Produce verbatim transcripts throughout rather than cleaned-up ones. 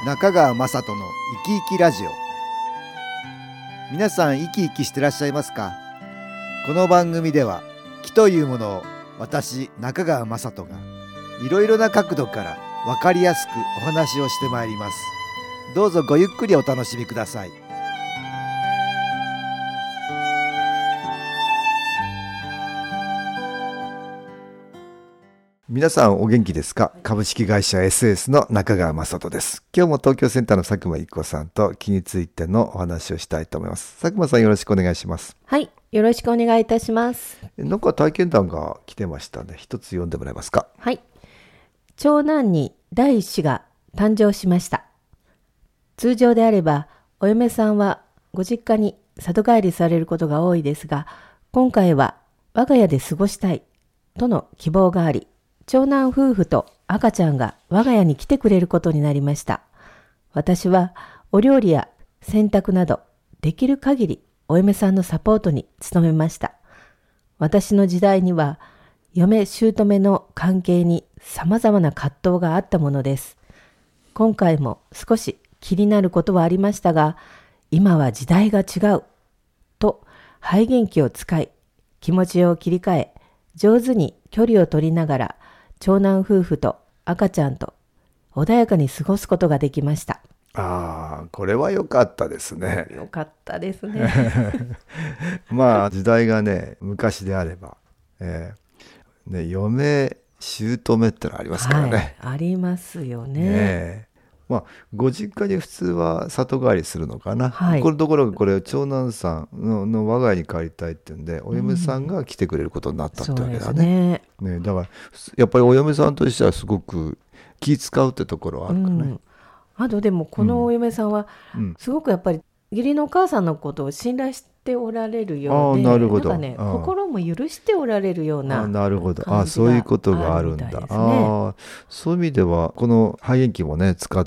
中川雅人の生き生きラジオ。皆さん生き生きしてらっしゃいますか？この番組では気というものを私中川雅人がいろいろな角度から分かりやすくお話をしてまいります。どうぞごゆっくりお楽しみください。皆さんお元気ですか？株式会社 エスエス の中川雅人です。今日も東京センターの佐久間一子さんと気についてのお話をしたいと思います。佐久間さん、よろしくお願いします。 はい、よろしくお願いいたします。 なんか体験談が来てましたね。一つ読んでもらえますか？ はい、長男に第一子が誕生しました。通常であればお嫁さんはご実家に里帰りされることが多いですが、今回は我が家で過ごしたいとの希望があり、長男夫婦と赤ちゃんが我が家に来てくれることになりました。私はお料理や洗濯などできる限りお嫁さんのサポートに努めました。私の時代には嫁姑の関係に様々な葛藤があったものです。今回も少し気になることはありましたが、今は時代が違うと肺元気を使い、気持ちを切り替え、上手に距離を取りながら長男夫婦と赤ちゃんと穏やかに過ごすことができました。 ああ、これは良かったですね。 良かったですね。 まあ時代がね昔であれば、えーね、嫁姑ってのありますからね。 はい、ありますよね。 ねまあ、ご実家に普通は里帰りするのかな、 はい、 これところがこれ長男さん の, の我が家に帰りたいっていうんでお嫁さんが来てくれることになったってわけだね。うん、ね、だからやっぱりお嫁さんとしてはすごく気使うってところはあるかね。うん、 あとでもこのお嫁さんはすごくやっぱり義理のお母さんのことを信頼しておられるようで、 あ、なるほど。 なんかね、心も許しておられるような感じがあるみたいですね。 あ、そういうことがあるんだ。あ、そういう意味ではこの肺元気もね使って、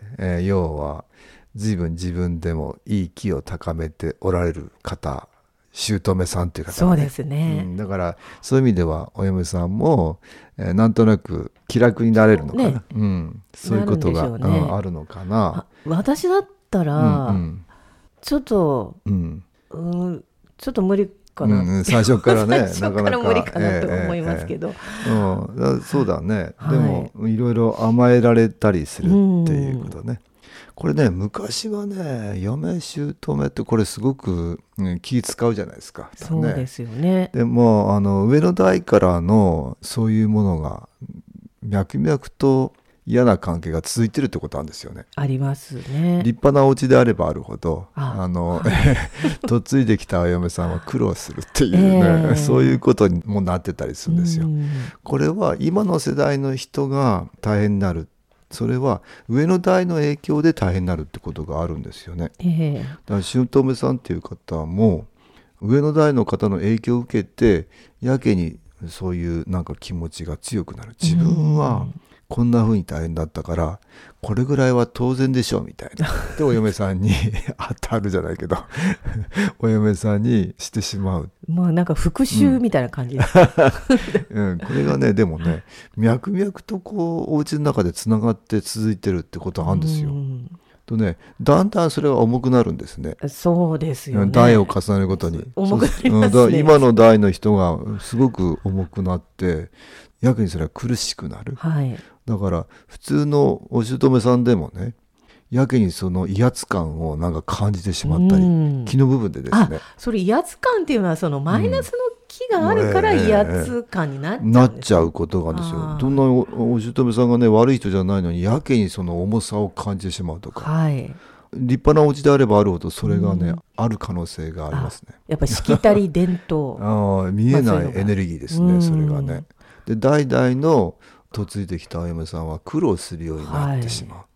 えー、要は随分自分でもいい気を高めておられる方、姑さんっていう方、ね、 そうですね、 うん、だからそういう意味ではお嫁さんも、えー、なんとなく気楽になれるのかな、ね、うん、そういうことが、ね、うん、あるのかな。 私だったら、うんうん、ちょっと、うんうん、ちょっと無理かな、 うん、最初からね最初から無理かなと思いますけど、 えーえーうん、そうだね、はい、でもいろいろ甘えられたりするっていうことね。これね昔はね嫁姑ってこれすごく、うん、気使うじゃないですか。 そうですよね。 でもあの上の代からのそういうものが脈々と嫌な関係が続いてるってことなんですよね。 ありますね。 立派なお家であればあるほどああの嫁いできたお嫁さんは苦労するっていうね、えー、そういうことにもなってたりするんですよ。これは今の世代の人が大変になる、それは上の代の影響で大変になるってことがあるんですよね。えー、だから姑さんっていう方も上の代の方の影響を受けてやけにそういうなんか気持ちが強くなる。自分はこんな風に大変だったからこれぐらいは当然でしょみたいなでお嫁さんに当たるじゃないけどお嫁さんにしてしまう。 もうなんか復讐みたいな感じです、 うんうん、これがねでもね脈々とこうお家の中でつながって続いてるってことあるんですよ。とね、だんだんそれが重くなるんですね。 そうですよね。 代を重ねるごとに重くなりますね。 だ今の代の人がすごく重くなってやけにそれは苦しくなる、はい、だから普通のお姑さんでもねやけにその威圧感をなんか感じてしまったり、気の部分でですね。 あ、それ威圧感っていうのはそのマイナスの気があるから威圧感になっちゃうんです、 うん、なっちゃうことがですよ。どんな お, お姑さんがね悪い人じゃないのにやけにその重さを感じてしまうとか、はい、立派なお家であればあるほどそれがね、うん、ある可能性がありますね。 やっぱりしきたり伝統あ見えないエネルギーですね、まあ、それがね。で代々の嫁いできたお嫁さんは苦労するようになってしまう、はい、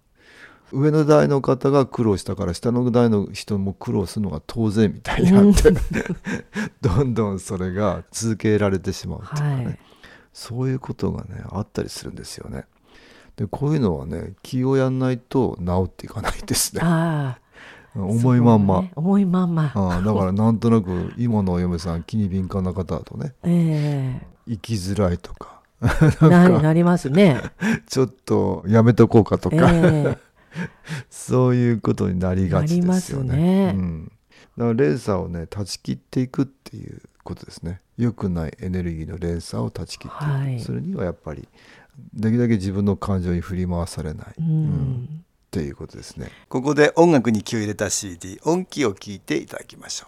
上の代の方が苦労したから下の代の人も苦労するのが当然みたいになってどんどんそれが続けられてしまうっていうかね、はい、そういうことがねあったりするんですよね。でこういうのはね気をやんないと治っていかないですね。あ重いまんま、ね、 重いまんまあだからなんとなく今のお嫁さん気に敏感な方だとね、えー、生きづらいとかな, なりますね。 ちょっとやめとこうかとか、えー、 そういうことになりがちですよね。 なりますね。 うん、だから連鎖をね断ち切っていくっていうことですね。良くないエネルギーの連鎖を断ち切っていく、はい、それにはやっぱりできるだけ自分の感情に振り回されない、うんうん、っていうことですね。ここで音楽に気を入れた シーディー 音気を聞いていただきましょう。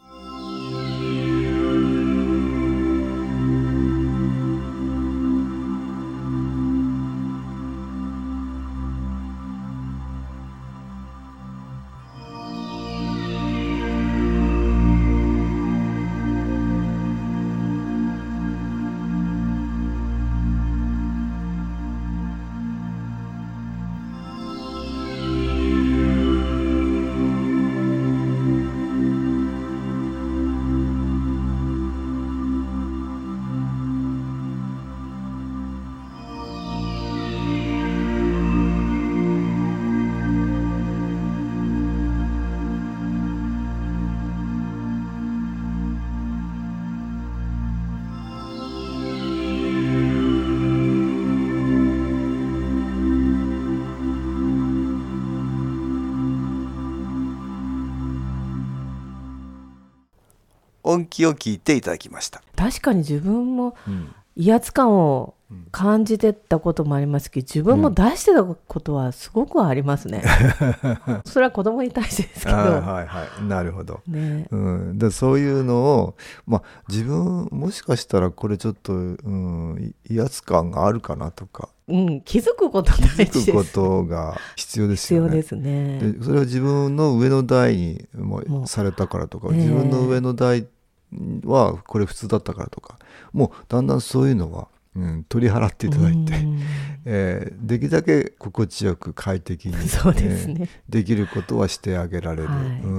音気を聞いていただきました。 確かに自分も威圧感を感じてたこともありますけど、自分も出してたことはすごくありますね、うん、それは子供に対してですけど、 はいはい、なるほど、ね、うん、でそういうのを、まあ、自分もしかしたらこれちょっと、うん、威圧感があるかなとか、 うん、気づくこと大事です。 気づくことが必要ですよね。 必要ですね。 でそれは自分の上の代にもされたからとか、自分の上の代はこれ普通だったからとか、もうだんだんそういうのは、うん、取り払っていただいて、えー、できるだけ心地よく快適に、 そうですね、 えー、できることはしてあげられる、 はい、 うん、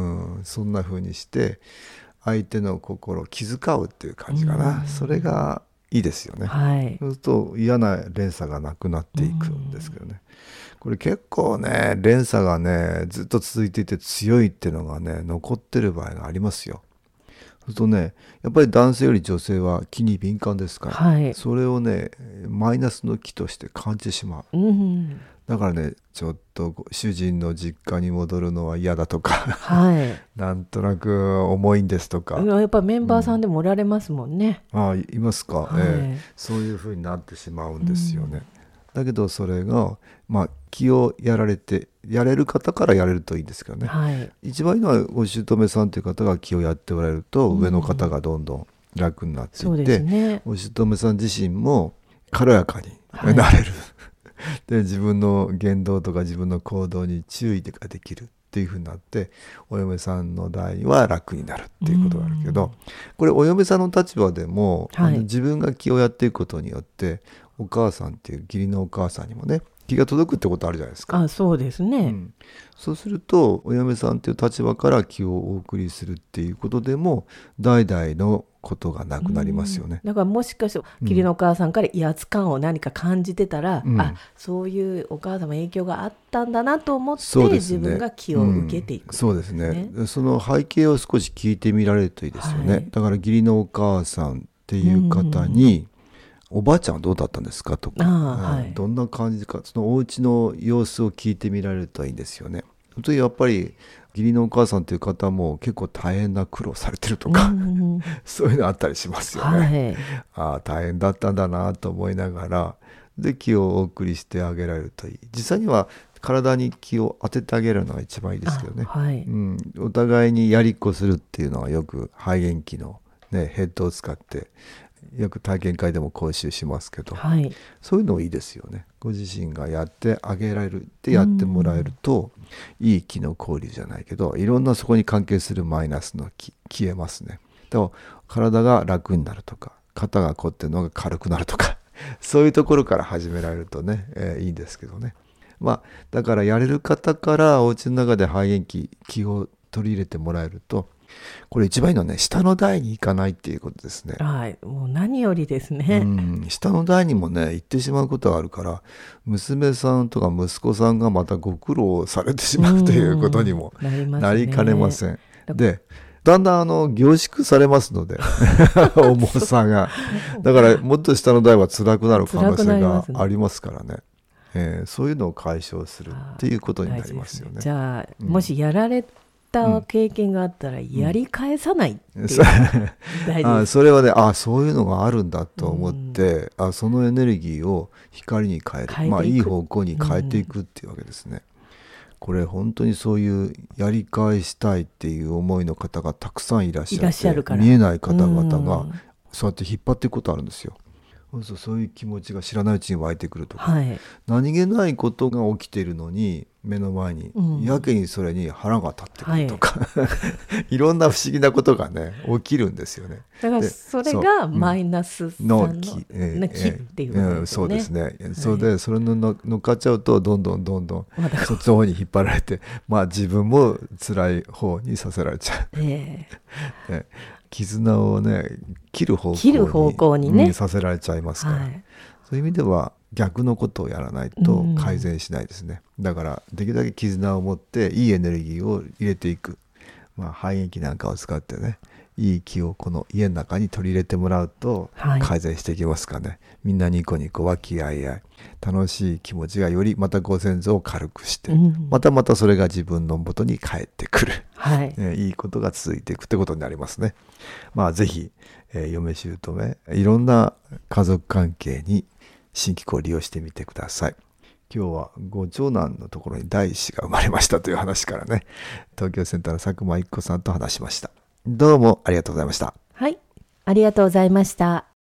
そんな風にして相手の心を気遣うっていう感じかな、それがいいですよね、はい、そうすると嫌な連鎖がなくなっていくんですけどね。これ結構ね連鎖がねずっと続いていて強いっていうのがね残ってる場合がありますよ。そうするとねやっぱり男性より女性は気に敏感ですから、はい、それをねマイナスの気として感じてしまう、うん、だからねちょっと主人の実家に戻るのは嫌だとか、はい、なんとなく重いんですとか、 やっぱメンバーさんでもおられますもんね、 うん、ああいますか、はい、えー、そういう風になってしまうんですよね、うん、だけどそれが、まあ、気をやられてやれる方からやれるといいんですけどね、はい、一番いいのはお姑さんという方が気をやっておられると、うん、上の方がどんどん楽になっていって、ね、お姑さん自身も軽やかになれる、はい、で自分の言動とか自分の行動に注意ができるっていう風になってお嫁さんの代は楽になるっていうことがあるけど、これお嫁さんの立場でも、はい、あの自分が気をやっていくことによってお母さんっていう義理のお母さんにもね気が届くってことあるじゃないですか。 あ、そうですね、うん、 そうするとお嫁さんっていう立場から気をお送りするっていうことでも代々のことがなくなりますよね。 だからもしかして義理のお母さんから威圧感を何か感じてたら、うん、あ、そういうお母様影響があったんだなと思って、ね、自分が気を受けていく、 うん、そうですね、その背景を少し聞いてみられるといいですよね、はい、だから義理のお母さんっていう方に、うん、おばあちゃんはどうだったんですかとか、はい、どんな感じかそのお家の様子を聞いてみられるといいんですよね。本当にやっぱり義理のお母さんという方も結構大変な苦労されてるとか、うん、そういうのあったりしますよね、はい、ああ大変だったんだなと思いながらで気をお送りしてあげられるといい。実際には体に気を当ててあげるのが一番いいですけどね、はい、うん、お互いにやりっこするっていうのはよく肺元気の、ね、ヘッドを使ってよく体験会でも講習しますけど、はい、そういうのいいですよね。ご自身がやってあげられるってやってもらえると、いい気の交流じゃないけどいろんなそこに関係するマイナスの気消えますね。でも体が楽になるとか肩が凝ってるのが軽くなるとかそういうところから始められるとね、えー、いいんですけどね。まあだからやれる方からお家の中で肺元気気を取り入れてもらえるとこれ一番いいのはね下の台に行かないっていうことですね。 はい、もう何よりですね。 うん、下の台にもね行ってしまうことがあるから娘さんとか息子さんがまたご苦労されてしまうということにもなりかねません。でだんだんあの凝縮されますので重さがだからもっと下の台は辛くなる可能性がありますからね。 えー、そういうのを解消するっていうことになりますよね。 じゃあ、うん、もしやられた経験があったらやり返さないっていう、うん、大事です。 あ、それはね、あ、そういうのがあるんだと思って、うん、あ、そのエネルギーを光に変える、変えまあ、いい方向に変えていくっていうわけですね、うん、これ本当にそういうやり返したいっていう思いの方がたくさんいらっしゃって、いらっしゃるから見えない方々がそうやって引っ張っていくことあるんですよ。そうそう、そういう気持ちが知らないうちに湧いてくるとか、はい、何気ないことが起きているのに目の前に、うん、やけにそれに腹が立ってくるとか、はい、いろんな不思議なことがね起きるんですよね。 だからそれがマイナスさんの木っていうことですよね。 そうですね、はい、それでそれの乗っかっちゃうとどんどんどんどんそっちの方に引っ張られてまあ自分も辛い方にさせられちゃう、えーね、絆をね切る方向に、切る方向にね、うん、させられちゃいますから、はい、そういう意味では逆のことをやらないと改善しないですね、うん、だからできるだけ絆を持っていいエネルギーを入れていく、まあ、排液なんかを使ってねいい気をこの家の中に取り入れてもらうと改善していきますかね、はい、みんなニコニコ和気あいあい楽しい気持ちがよりまたご先祖を軽くして、うん、またまたそれが自分の元に返ってくる、はいね、いいことが続いていくってことになりますね。まあぜひ、えー、嫁姑いろんな家族関係に新機構を利用してみてください。今日はご長男のところに第一子が生まれましたという話からね、東京センターの佐久間一子さんと話しました。どうもありがとうございました。 はい、ありがとうございました。